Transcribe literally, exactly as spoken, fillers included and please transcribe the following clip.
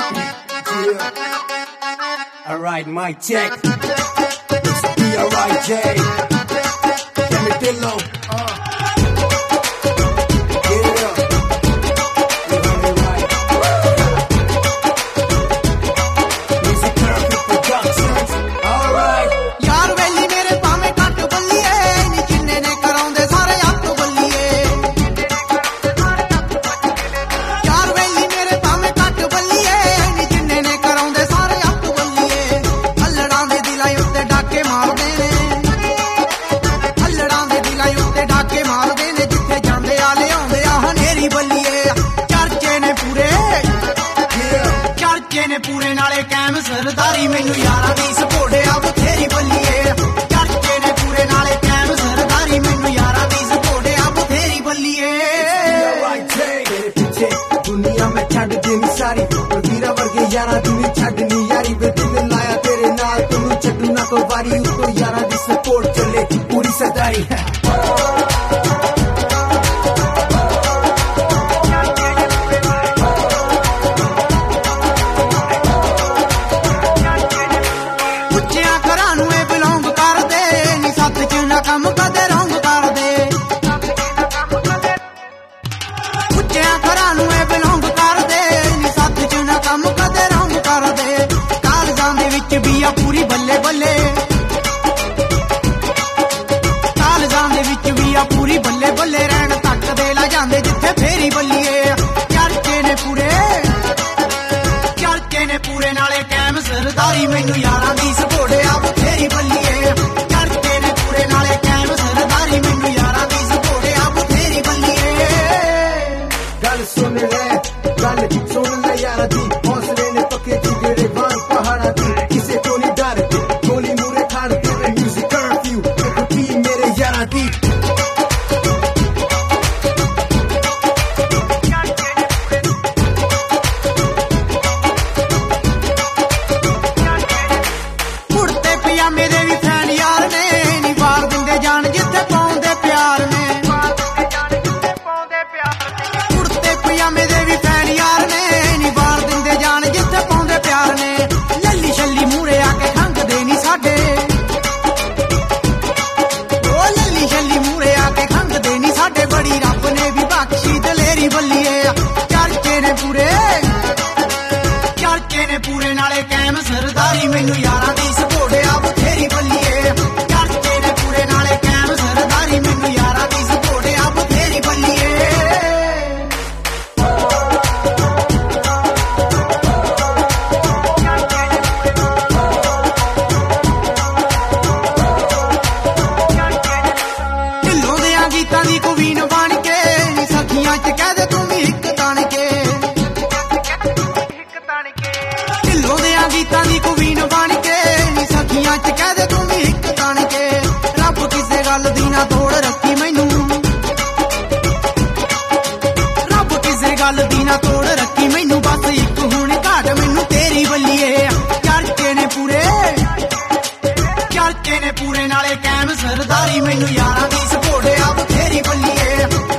Yeah. Alright, mic check. It's B R I J. Cametillo. Uh. पूरे नाले cam सरदारी मैनू यारा दी सपोर्ट आ बथेरी बल्लीए चाचे ने पूरे नाले कैम सरदारी मैनू यारा दी सपोर्ट आ बथेरी बल्लीए तेरे पीछे दुनिया में छड़ देनी सारी वीरा वर्गे यारा दी नहीं छड़नी यारी वे दिल लाया तेरे नाल तेनू छड्डू ना कोई वारी उतो यारा दी सपोर्ट चले पूरी सरदारी है ਕੰਮ ਕਦੇ ਰੰਗ ਕਰਦੇ ਉੱਚਿਆਂ ਘਰਾਂ ਨੂੰ ਇਹ ਬਿਲੋਂਗ ਕਰਦੇ ਨੀ ਸੱਤ ਚ ਨਾ ਕੰਮ ਕਦੇ ਰੰਗ ਕਰਦੇ ਕਾਲਜਾਂ ਦੇ ਵਿੱਚ ਵੀ ਆ ਪੂਰੀ ਬੱਲੇ ਬੱਲੇ ਕਾਲਜਾਂ ਦੇ ਵਿੱਚ ਵੀ ਆ ਪੂਰੀ ਬੱਲੇ ਬੱਲੇ ਰਹਿਣ ਤੱਕ ਦੇ ਲਾ ਜਾਂਦੇ ਜਿੱਥੇ ਫੇਰੀ ਬੱਲੀਏ ਚਰਚੇ ਨੇ ਪੂਰੇ ਚਰਚੇ ਨੇ ਪੂਰੇ ਨਾਲੇ ਕੈਮ ਸਰਦਾਰੀ ਮੈਨੂੰ ਯਾਰਾਂ ਦੀ ਸਪੋਰਟ ਆ ਬਥੇਰੀ ਬੱਲੀਏ ਚਰਚੇ ਨੇ ਪੂਰੇ ਨਾਲੇ ਕੈਮ ਸਰਦਾਰੀ ਮੈਨੂੰ ਯਾਰਾਂ ਦੀ ਸਪੋਰਟ ਆ ਬਥੇਰੀ ਬੱਲੀਏ ਗੱਲ ਸੁਣ ਲੈ ਗੱਲ ਸੁਣ ਲੈ ਯਾਰਾਂ ਦੀ ਹੌਸਲੇ ਨੇ ਪੱਕੇ ਜਿਗਰੇ ਵਾਂਗ ਪਹਾੜਾਂ ਦੀ ਕਿਸੇ ਤੋਂ ਨਹੀਂ ਡਰਦੇ ਗੋਲੀ ਮੂਰੇ ਖਾਣ ਤੇਰੇ ਮਿਊਜ਼ਿਕ ਕਰਫਿਊ ਦੇਖੋ ਕੀ ਮੇਰੇ ਯਾਰਾਂ ਦੀ ਕੁੜਤੇ ਪਜਾਮੇ ਦੇ ਵੀ ਫੈਨ ਯਾਰ ਨੇ ਨੀ ਵਾਰ ਦਿੰਦੇ ਜਾਣ ਜਿੱਥੇ ਪਾਉਂਦੇ ਪਿਆਰ ਨੇ ਕੁੜਤੇ ਪਜਾਮੇ ਦੇ ਵੀ ਫੈਨ ਯਾਰ ਨੇ ਨੀ ਵਾਰ ਦਿੰਦੇ ਜਾਣ ਜਿੱਥੇ ਪਾਉਂਦੇ ਪਿਆਰ ਨੇ ਲੱਲੀ ਛੱਲੀ ਮੂਹਰੇ ਆ ਕੇ ਖੰਗਦੇ ਨੀ ਸਾਡੇ ਉਹ ਲੱਲੀ ਛੱਲੀ ਮੂਹਰੇ ਆ ਕੇ ਖੰਗਦੇ ਨੀ ਸਾਡੇ ਬੜੀ ਰੱਬ ਨੇ ਵੀ ਬਖਸ਼ੀ ਦਲੇਰੀ ਬੱਲੀਏ ਚਰਚੇ ਨੇ ਪੂਰੇ ਚਰਚੇ ਨੇ ਪੂਰੇ ਨਾਲੇ ਕੈਮ ਸਰਦਾਰੀ ਮੈਨੂੰ ਯਾਰਾਂ ਦੀ ਸਪੋਰਟ ਆ ਬਥੇਰੀ ਬੱਲੀਏ ਚਰਚੇ ਨੇ ਪੂਰੇ ਨਾਲੇ ਕੈਮ ਸਰਦਾਰੀ ਮੈਨੂੰ ਯਾਰਾਂ ਦੀ ਸਪੋਰਟ ਆ ਬਥੇਰੀ ਬੱਲੀਏ ਢਿੱਲੋਂ ਦਿਆਂ ਗੀਤਾਂ ਦੀ ਕੁਵੀਨ ਬਣ ਕੇ ਨੀ ਸਖੀਆਂ ਚ ਕਹਿ ਦੇ ਤੂੰ ਵੀ ਇੱਕ ਤਣ ਕੇ ਢਿੱਲੋਂ ਦਿਆਂ ਗੀਤਾਂ ਦੀ ਕੁਵੀਨ ਬਣ ਕੇ ਨੀ ਸਖੀਆਂ ਚ ਕਹਿ ਦੇ ਤੂੰ ਵੀ ਇੱਕ ਤਣ ਕੇ ਰੱਬ ਕਿਸੇ ਗੱਲ ਦੀ ਨਾ ਤੋੜ ਰੱਖੀ ਮੈਨੂੰ ਰੱਬ ਕਿਸੇ ਗੱਲ ਦੀ ਨਾ ਤੋੜ ਰੱਖੀ ਮੈਨੂੰ ਬਸ ਇੱਕ ਹੁਣ ਘਾਟ ਮੈਨੂੰ ਤੇਰੀ ਬੱਲੀਏ ਚਰਚੇ ਨੇ ਪੂਰੇ ਚਰਚੇ ਨੇ ਪੂਰੇ ਨਾਲੇ ਕੈਮ ਸਰਦਾਰੀ ਮੈਨੂੰ ਯਾਰਾਂ ਦੀ ਸਪੋਰਟ ਆ ਬਥੇਰੀ ਬੱਲੀਏ